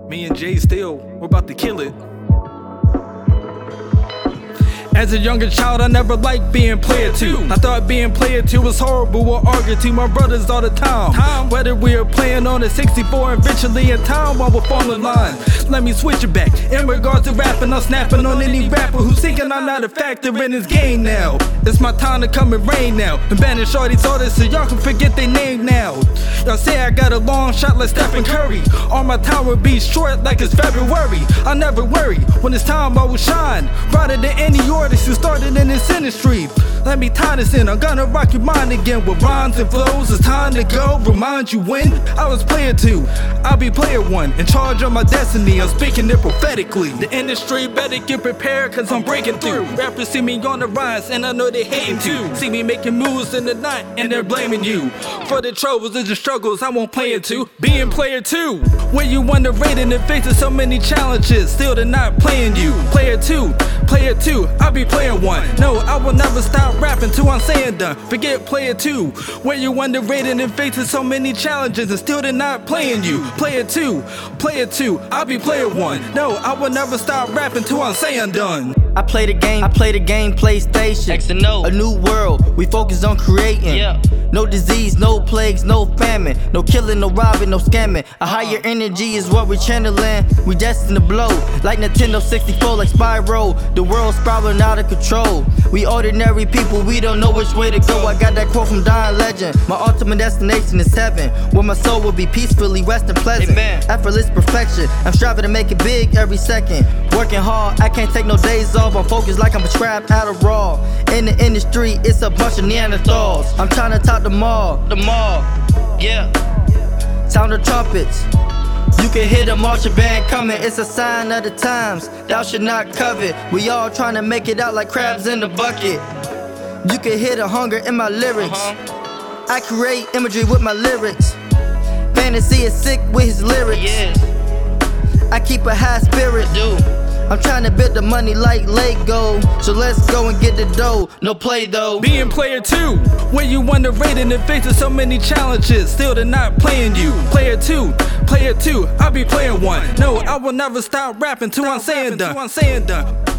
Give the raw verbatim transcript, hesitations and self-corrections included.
Me and Jay still, we're about to kill it. As a younger child, I never liked being player two. I thought being player two was horrible. We'll argue to my brothers all the time. time. Whether we were playing on a sixty-four and eventually in time while we're falling line. Let me switch it back. In regards to rapping, I'm snapping on any rapper who's thinking I'm not a factor in this game now. It's my time to come and rain now. And banning shorties all this so y'all can forget their name now. Y'all say I got a long shot like Stephen Curry. All my time will be short like it's February. I never worry. When it's time, I will shine. Brighter than any artist who started in this industry. Let me tie this in. I'm gonna rock your mind again with rhymes and flows. It's time to go. Remind you when I was player two. I'll be player one. In charge of my destiny. I'm speaking it prophetically. The industry better get prepared cause I'm breaking through. Rappers see me on the rise and I know they hating too. See me making moves in the night and they're blaming you for the troubles and the struggles I won't play into. Being player two, where you underrated and facing so many challenges, still they're not playing you. Player two, player two, I'll be player one. No, I will never stop rapping till I'm saying done. Forget player two, where you underrated and facing so many challenges and still they're not playing you. Player two, player two, I'll be player one. No, I will never stop rapping till I'm saying done. I play the game, I play the game, PlayStation. X and O. A new world, we focus on creating. Yeah. No disease, no plagues, no famine. No killing, no robbing, no scamming. A higher energy is what we're channeling. We destined to blow, like Nintendo sixty-four, like Spyro. The world's spiraling out of control. We ordinary people, we don't know which way to go. I got that quote from Dying Legend. My ultimate destination is heaven, where my soul will be peacefully resting pleasant. Amen. Effortless perfection, I'm striving to make it big every second. Working hard, I can't take no days off. I'm focused like I'm trapped out of raw. In the industry, it's a bunch of Neanderthals. I'm trying to top them all. The mall, yeah. Sound of trumpets. You can hear the marching band coming. It's a sign of the times. Thou should not covet. We all trying to make it out like crabs in the bucket. You can hear the hunger in my lyrics. Uh-huh. I create imagery with my lyrics. Fantasy is sick with his lyrics. Yes, I keep a high spirit. I do. I'm trying to build the money like Lego. So let's go and get the dough. No play though. Being player two, where you underrated and facing so many challenges, still they're not playing you. Player two, player two, I'll be player one. No, I will never stop rapping till I'm saying done.